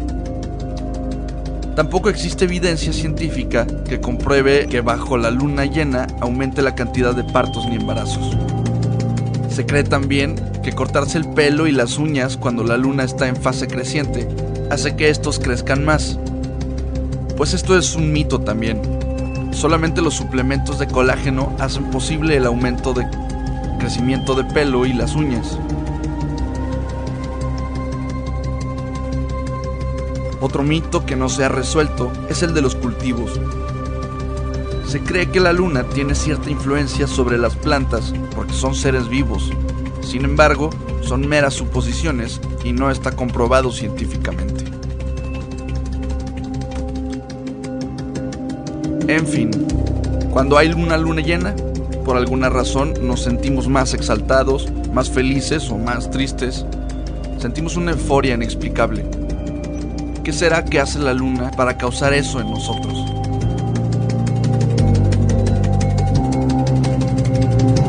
Tampoco existe evidencia científica que compruebe que bajo la luna llena aumente la cantidad de partos ni embarazos. Se cree también que cortarse el pelo y las uñas cuando la luna está en fase creciente hace que estos crezcan más. Pues esto es un mito también. Solamente los suplementos de colágeno hacen posible el aumento de crecimiento de pelo y las uñas. Otro mito que no se ha resuelto es el de los cultivos. Se cree que la luna tiene cierta influencia sobre las plantas porque son seres vivos. Sin embargo, son meras suposiciones y no está comprobado científicamente. En fin, cuando hay una luna llena, por alguna razón nos sentimos más exaltados, más felices o más tristes. Sentimos una euforia inexplicable. ¿Qué será que hace la luna para causar eso en nosotros?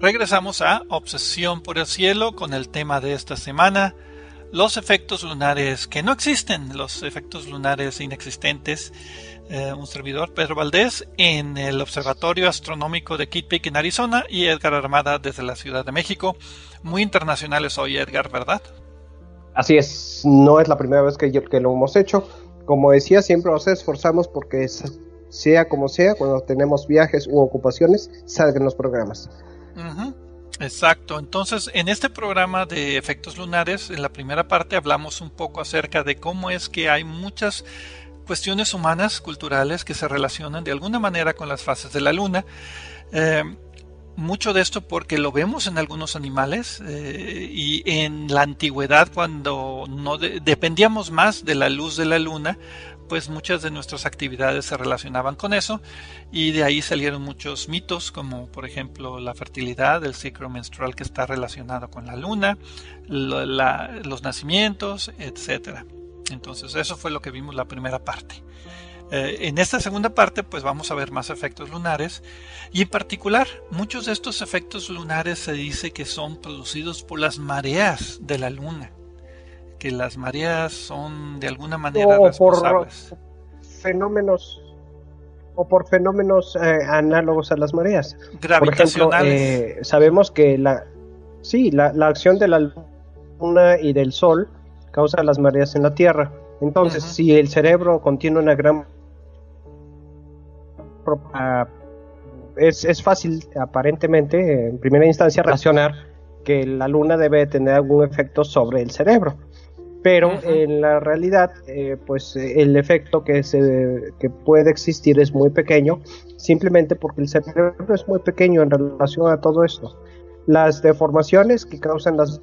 Regresamos a Obsesión por el Cielo con el tema de esta semana, los efectos lunares que no existen, los efectos lunares inexistentes. Eh, un servidor, Pedro Valdés, en el Observatorio Astronómico de Kitt Peak en Arizona, y Edgar Armada desde la Ciudad de México. Muy internacionales hoy, Edgar, ¿verdad? Así es, no es la primera vez que, yo, que lo hemos hecho. Como decía, siempre nos esforzamos porque sea como sea, cuando tenemos viajes u ocupaciones, salgan los programas. Uh-huh. Exacto, entonces en este programa de efectos lunares, en la primera parte hablamos un poco acerca de cómo es que hay muchas cuestiones humanas, culturales, que se relacionan de alguna manera con las fases de la luna. Eh, mucho de esto porque lo vemos en algunos animales eh, y en la antigüedad, cuando no de- dependíamos más de la luz de la luna, pues muchas de nuestras actividades se relacionaban con eso, y de ahí salieron muchos mitos, como por ejemplo la fertilidad, el ciclo menstrual que está relacionado con la luna, la, la, los nacimientos, etcétera. Entonces eso fue lo que vimos la primera parte. Eh, en esta segunda parte pues vamos a ver más efectos lunares, y en particular muchos de estos efectos lunares se dice que son producidos por las mareas de la luna, que las mareas son de alguna manera O responsables. por fenómenos o por fenómenos eh, análogos a las mareas. Por ejemplo, Gravitacionales. eh, sabemos que la sí, la, la acción de la luna y del sol causa las mareas en la Tierra. Entonces, uh-huh. si el cerebro contiene una gran uh, es, es fácil, aparentemente, en primera instancia, relacionar que la luna debe tener algún efecto sobre el cerebro. Pero uh-huh. en la realidad, eh, pues el efecto que, se, que puede existir es muy pequeño, simplemente porque el cerebro es muy pequeño en relación a todo esto. Las deformaciones que causan las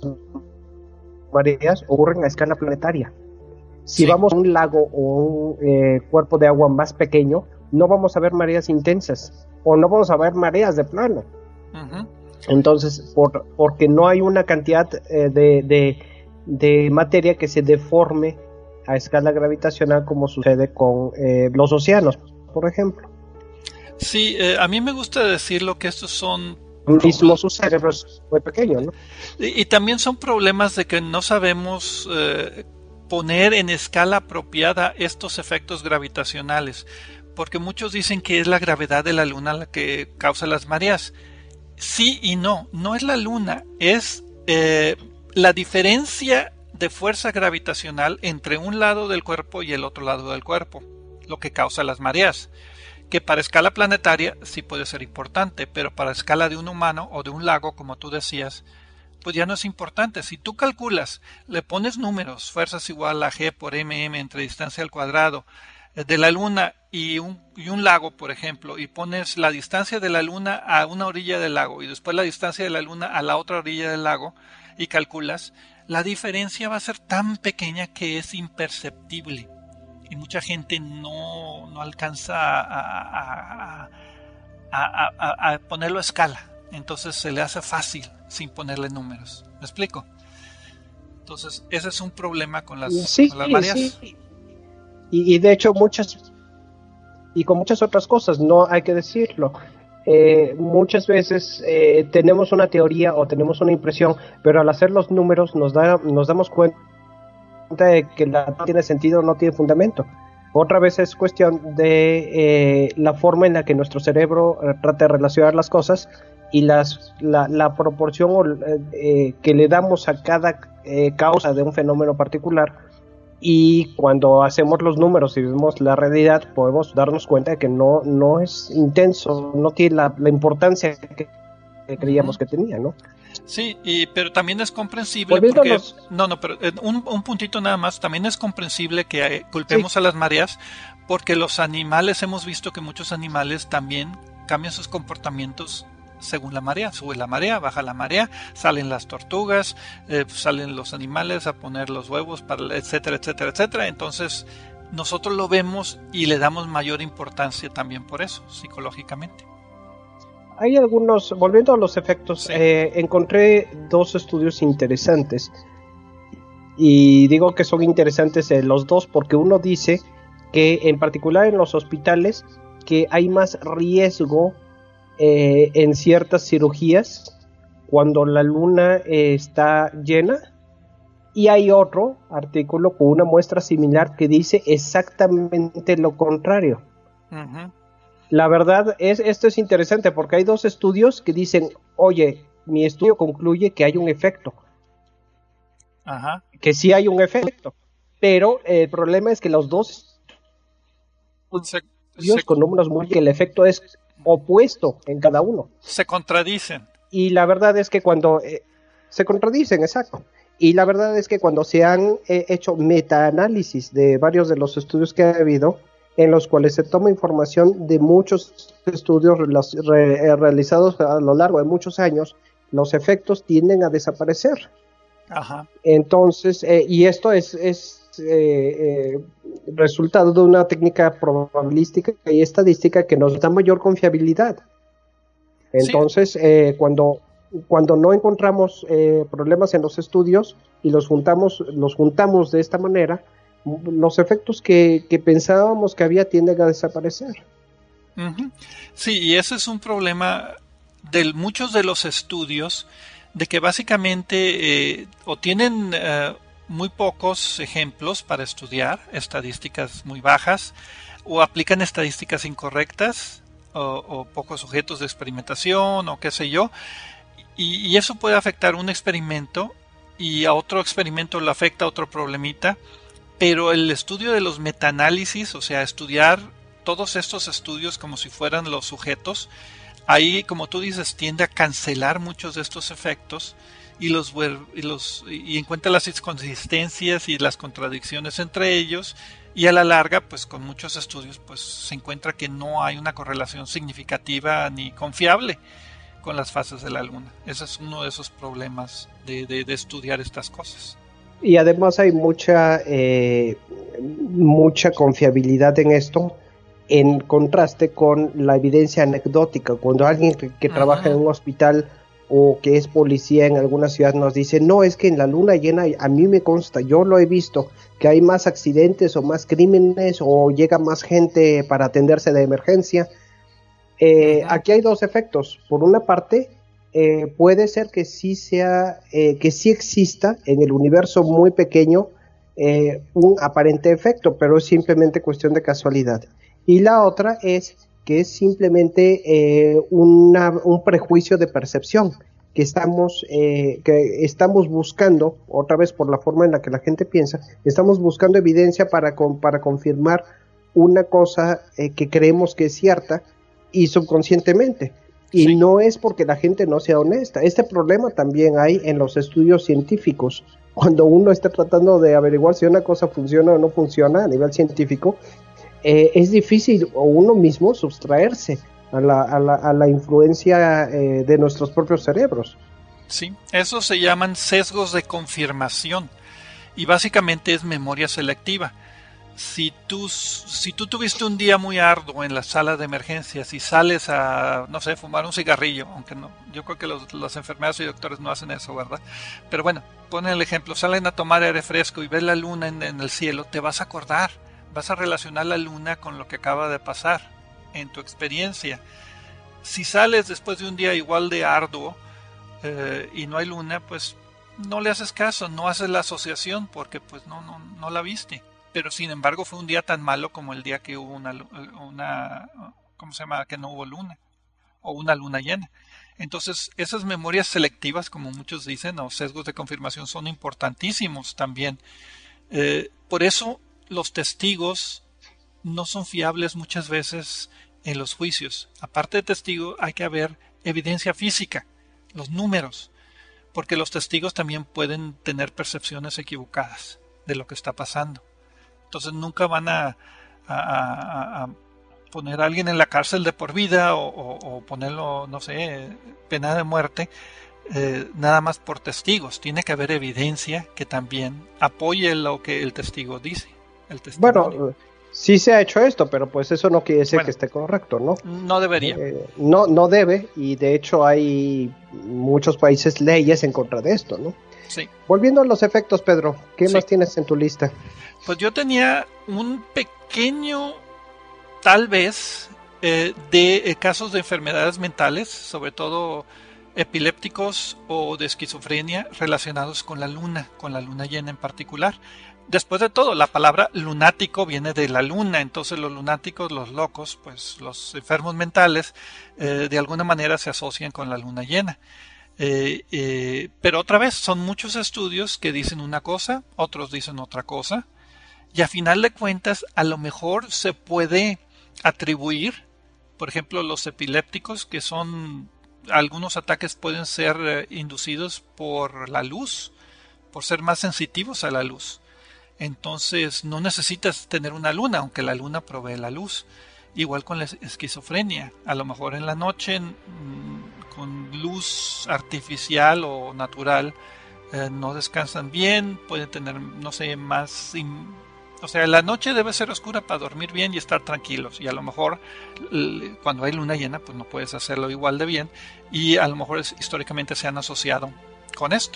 mareas ocurren a escala planetaria. Si sí. vamos a un lago o un eh, cuerpo de agua más pequeño, no vamos a ver mareas intensas, o no vamos a ver mareas de plano. Uh-huh. Entonces, por, porque no hay una cantidad eh, de... de de materia que se deforme a escala gravitacional, como sucede con eh, los océanos, por ejemplo. Sí, eh, a mí me gusta decirlo que estos son... mismo su cerebro es muy pequeño, ¿no? Y, y también son problemas de que no sabemos eh, poner en escala apropiada estos efectos gravitacionales, porque muchos dicen que es la gravedad de la luna la que causa las mareas. Sí y no, no es la luna, es... Eh, la diferencia de fuerza gravitacional entre un lado del cuerpo y el otro lado del cuerpo, lo que causa las mareas, que para escala planetaria sí puede ser importante, pero para escala de un humano o de un lago, como tú decías, pues ya no es importante. Si tú calculas, le pones números, fuerzas igual a G por mm entre distancia al cuadrado de la luna y un, y un lago, por ejemplo, y pones la distancia de la luna a una orilla del lago y después la distancia de la luna a la otra orilla del lago, y calculas, la diferencia va a ser tan pequeña que es imperceptible, y mucha gente no, no alcanza a, a, a, a, a, a ponerlo a escala, entonces se le hace fácil sin ponerle números. ¿Me explico? Entonces ese es un problema con las, sí, con las mareas. Sí. Y, y de hecho muchas y con muchas otras cosas, no hay que decirlo. Eh, muchas veces eh, tenemos una teoría o tenemos una impresión, pero al hacer los números nos da, nos damos cuenta de que la, no tiene sentido, no tiene fundamento. Otra vez es cuestión de eh, la forma en la que nuestro cerebro eh, trata de relacionar las cosas y las, la, la proporción eh, que le damos a cada eh, causa de un fenómeno particular. Y cuando hacemos los números y vemos la realidad, podemos darnos cuenta de que no, no es intenso, no tiene la, la importancia que, que creíamos uh-huh. que tenía, ¿no? Sí, y, pero también es comprensible porque... Los... No, no, pero un, un puntito nada más, también es comprensible que eh, culpemos sí. a las mareas, porque los animales, hemos visto que muchos animales también cambian sus comportamientos según la marea. Sube la marea, baja la marea, salen las tortugas, eh, salen los animales a poner los huevos, para, etcétera, etcétera, etcétera. Entonces nosotros lo vemos y le damos mayor importancia también por eso, psicológicamente. Hay algunos, volviendo a los efectos, sí. eh, encontré dos estudios interesantes, y digo que son interesantes eh, los dos porque uno dice que en particular en los hospitales que hay más riesgo Eh, en ciertas cirugías cuando la luna eh, está llena, y hay otro artículo con una muestra similar que dice exactamente lo contrario. Uh-huh. La verdad es, esto es interesante porque hay dos estudios que dicen, oye, mi estudio concluye que hay un efecto. Ajá. Que sí hay un efecto, pero el problema es que los dos se, estudios se, con números muy que el efecto es opuesto en cada uno. Se contradicen. Y la verdad es que cuando eh, se contradicen, exacto. Y la verdad es que cuando se han eh, hecho metaanálisis de varios de los estudios que ha habido, en los cuales se toma información de muchos estudios re- re- realizados a lo largo de muchos años, los efectos tienden a desaparecer. Ajá. Entonces, eh, y esto es, es eh, eh, resultado de una técnica probabilística y estadística que nos da mayor confiabilidad. Entonces, sí. eh, cuando, cuando no encontramos eh, problemas en los estudios y los juntamos, los juntamos de esta manera, los efectos que, que pensábamos que había tienden a desaparecer. Uh-huh. Sí, y ese es un problema de muchos de los estudios, de que básicamente eh, o tienen eh, muy pocos ejemplos para estudiar, estadísticas muy bajas, o aplican estadísticas incorrectas, o, o pocos sujetos de experimentación, o qué sé yo, y, y eso puede afectar un experimento, y a otro experimento le afecta otro problemita, pero el estudio de los metaanálisis, o sea, estudiar todos estos estudios como si fueran los sujetos, ahí, como tú dices, tiende a cancelar muchos de estos efectos y los y los y encuentra las inconsistencias y las contradicciones entre ellos, y a la larga, pues con muchos estudios, pues se encuentra que no hay una correlación significativa ni confiable con las fases de la luna. Ese es uno de esos problemas de, de, de estudiar estas cosas. Y además hay mucha eh, mucha confiabilidad en esto, en contraste con la evidencia anecdótica. Cuando alguien que, que trabaja en un hospital o que es policía en alguna ciudad nos dice, no, es que en la luna llena, a mí me consta, yo lo he visto, que hay más accidentes o más crímenes o llega más gente para atenderse de emergencia. Eh, aquí hay dos efectos. Por una parte, eh, puede ser que sí sea, eh, que sí exista en el universo muy pequeño eh, un aparente efecto, pero es simplemente cuestión de casualidad. Y la otra es que es simplemente eh, una, un prejuicio de percepción que estamos, eh, que estamos buscando, otra vez por la forma en la que la gente piensa, estamos buscando evidencia para, con, para confirmar una cosa eh, que creemos que es cierta y subconscientemente. Y sí. No es porque la gente no sea honesta. Este problema también hay en los estudios científicos. Cuando uno está tratando de averiguar si una cosa funciona o no funciona a nivel científico, Eh, es difícil o uno mismo sustraerse a la, a la, a la influencia eh, de nuestros propios cerebros. Sí, eso se llaman sesgos de confirmación y básicamente es memoria selectiva. Si tú, si tú tuviste un día muy arduo en la sala de emergencias y sales a, no sé, fumar un cigarrillo, aunque no, yo creo que los, las enfermeras y doctores no hacen eso, ¿verdad? Pero bueno, ponen el ejemplo, salen a tomar aire fresco y ves la luna en, en el cielo, te vas a acordar. Vas a relacionar la luna con lo que acaba de pasar en tu experiencia. Si sales después de un día igual de arduo eh, y no hay luna, pues no le haces caso, no haces la asociación porque pues no, no, no la viste. Pero sin embargo fue un día tan malo como el día que hubo una, una ¿cómo se llama? Que no hubo luna o una luna llena. Entonces esas memorias selectivas, como muchos dicen, o sesgos de confirmación, son importantísimos también. Eh, por eso los testigos no son fiables muchas veces en los juicios. Aparte de testigo, hay que haber evidencia física, los números, porque los testigos también pueden tener percepciones equivocadas de lo que está pasando. Entonces nunca van a, a, a, a poner a alguien en la cárcel de por vida o, o, o ponerlo, no sé, pena de muerte, eh, nada más por testigos. Tiene que haber evidencia que también apoye lo que el testigo dice. Bueno, sí se ha hecho esto, pero pues eso no quiere decir bueno, que esté correcto, ¿no? No debería. Eh, no, no debe, y de hecho hay muchos países leyes en contra de esto, ¿no? Sí. Volviendo a los efectos, Pedro, ¿qué sí. más tienes en tu lista? Pues yo tenía un pequeño, tal vez, eh, de eh, casos de enfermedades mentales, sobre todo epilépticos o de esquizofrenia relacionados con la luna, con la luna llena en particular. Después de todo, la palabra lunático viene de la luna, entonces los lunáticos, los locos, pues los enfermos mentales, eh, de alguna manera se asocian con la luna llena. Eh, eh, pero otra vez, son muchos estudios que dicen una cosa, otros dicen otra cosa, y a final de cuentas, a lo mejor se puede atribuir, por ejemplo, los epilépticos, que son, algunos ataques pueden ser eh, inducidos por la luz, por ser más sensitivos a la luz. Entonces no necesitas tener una luna, aunque la luna provee la luz. Igual con la esquizofrenia. A lo mejor en la noche, mmm, con luz artificial o natural, eh, no descansan bien, pueden tener, no sé, más... O sea, la noche debe ser oscura para dormir bien y estar tranquilos. Y a lo mejor cuando hay luna llena, pues no puedes hacerlo igual de bien. Y a lo mejor es, históricamente se han asociado con esto.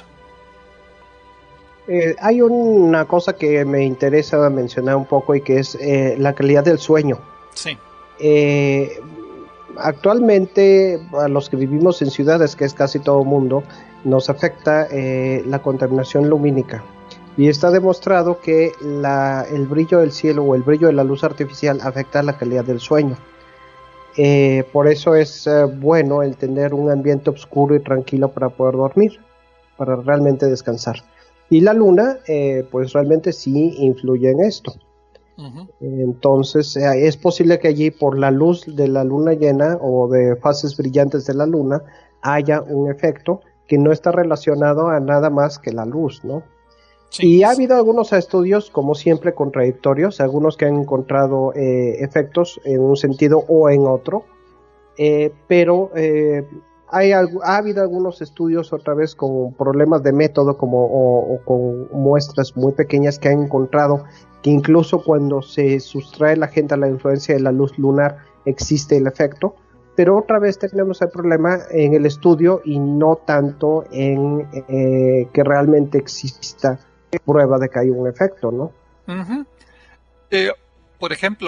Eh, hay una cosa que me interesa mencionar un poco y que es eh, la calidad del sueño. Sí. Eh, actualmente, a los que vivimos en ciudades, que es casi todo el mundo, nos afecta eh, la contaminación lumínica. Y está demostrado que la, el brillo del cielo o el brillo de la luz artificial afecta la calidad del sueño. Eh, por eso es eh, bueno el tener un ambiente oscuro y tranquilo para poder dormir, para realmente descansar. Y la luna, eh, pues realmente sí influye en esto. Uh-huh. Entonces, eh, es posible que allí, por la luz de la luna llena o de fases brillantes de la luna, haya un efecto que no está relacionado a nada más que la luz, ¿no? Sí. Y ha habido algunos estudios, como siempre, contradictorios, algunos que han encontrado eh, efectos en un sentido o en otro, eh, pero... Eh, Hay, ha habido algunos estudios otra vez con problemas de método como, o, o con muestras muy pequeñas que han encontrado que incluso cuando se sustrae la gente a la influencia de la luz lunar existe el efecto, pero otra vez tenemos el problema en el estudio y no tanto en eh, que realmente exista prueba de que hay un efecto, ¿no? Uh-huh. Eh, por ejemplo,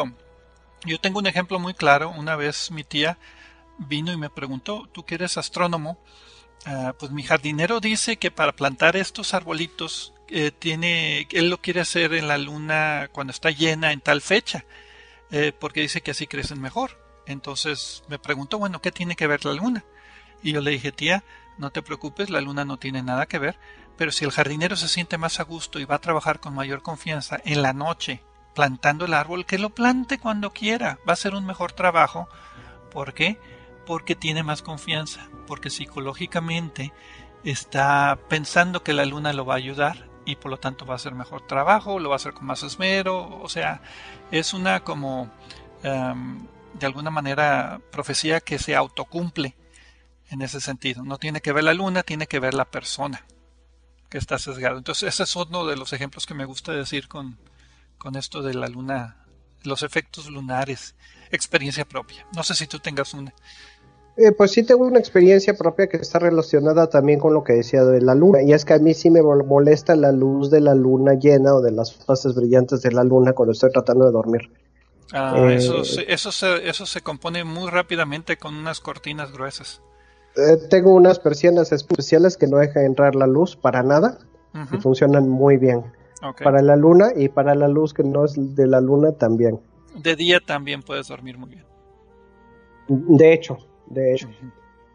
yo tengo un ejemplo muy claro. Una vez mi tía vino y me preguntó, tú que eres astrónomo, uh, pues mi jardinero dice que para plantar estos arbolitos eh, tiene, él lo quiere hacer en la luna cuando está llena en tal fecha, eh, porque dice que así crecen mejor. Entonces me preguntó, bueno, ¿qué tiene que ver la luna? Y yo le dije, tía, no te preocupes, la luna no tiene nada que ver, pero si el jardinero se siente más a gusto y va a trabajar con mayor confianza en la noche plantando el árbol, que lo plante cuando quiera, va a ser un mejor trabajo. ¿Por qué? Porque tiene más confianza, porque psicológicamente está pensando que la luna lo va a ayudar y por lo tanto va a hacer mejor trabajo, lo va a hacer con más esmero. O sea, es una como um, de alguna manera profecía que se autocumple en ese sentido. No tiene que ver la luna, tiene que ver la persona que está sesgado. Entonces ese es uno de los ejemplos que me gusta decir con, con esto de la luna, los efectos lunares, experiencia propia. No sé si tú tengas una. Eh, pues sí tengo una experiencia propia que está relacionada también con lo que decía de la luna, y es que a mí sí me molesta la luz de la luna llena o de las fases brillantes de la luna cuando estoy tratando de dormir. Ah, eh, eso, se, eso, se, eso se compone muy rápidamente con unas cortinas gruesas. Eh, tengo unas persianas especiales que no dejan entrar la luz para nada, uh-huh. y funcionan muy bien. Okay. Para la luna y para la luz que no es de la luna también. De día también puedes dormir muy bien. De hecho. De hecho. Uh-huh.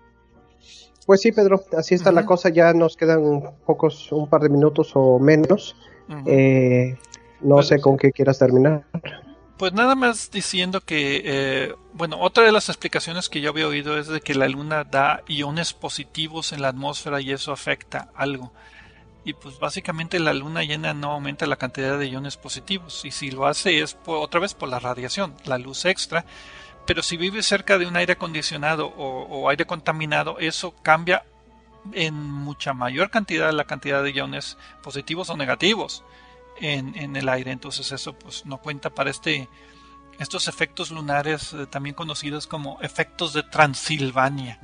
Pues sí, Pedro, así está uh-huh. la cosa. Ya nos quedan pocos, un par de minutos o menos. Uh-huh. eh, no pues, sé con qué quieras terminar. Pues nada más diciendo que eh, bueno, otra de las explicaciones que yo había oído es de que la luna da iones positivos en la atmósfera y eso afecta algo. Y pues básicamente la luna llena no aumenta la cantidad de iones positivos, y si lo hace es por, otra vez por la radiación, la luz extra. Pero si vives cerca de un aire acondicionado o, o aire contaminado, eso cambia en mucha mayor cantidad la cantidad de iones positivos o negativos en, en el aire. Entonces eso pues no cuenta para este estos efectos lunares, eh, también conocidos como efectos de Transilvania.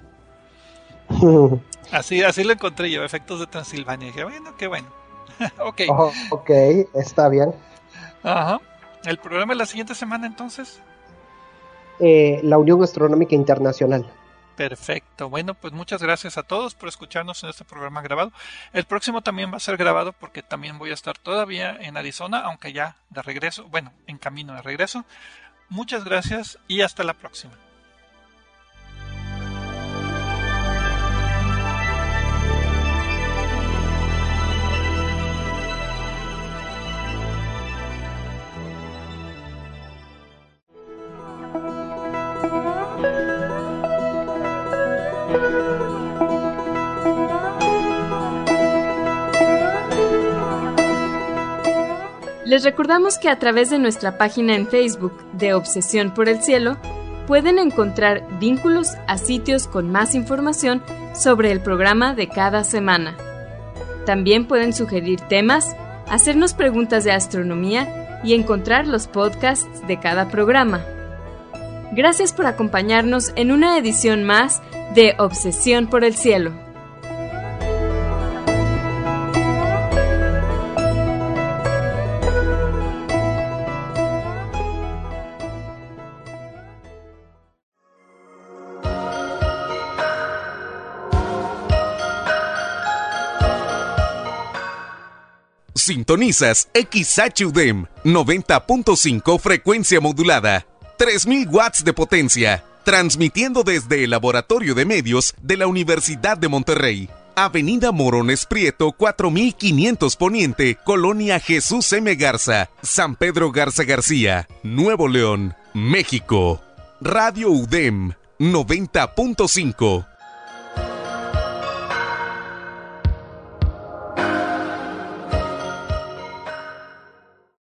Así, así lo encontré yo, efectos de Transilvania. Dije, bueno, qué bueno. Ok. Oh, ok, está bien. Ajá. ¿El programa de la siguiente semana entonces? Eh, la Unión Astronómica Internacional. Perfecto. Bueno, pues muchas gracias a todos por escucharnos en este programa grabado. El próximo también va a ser grabado porque también voy a estar todavía en Arizona, aunque ya de regreso, bueno, en camino de regreso. Muchas gracias y hasta la próxima. Les recordamos que a través de nuestra página en Facebook de Obsesión por el Cielo pueden encontrar vínculos a sitios con más información sobre el programa de cada semana. También pueden sugerir temas, hacernos preguntas de astronomía y encontrar los podcasts de cada programa. Gracias por acompañarnos en una edición más de Obsesión por el Cielo. Sintonizas X H U D E M noventa punto cinco frecuencia modulada, tres mil watts de potencia, transmitiendo desde el Laboratorio de Medios de la Universidad de Monterrey. Avenida Morones Prieto cuatro mil quinientos Poniente, Colonia Jesús M. Garza, San Pedro Garza García, Nuevo León, México. Radio U D E M noventa punto cinco.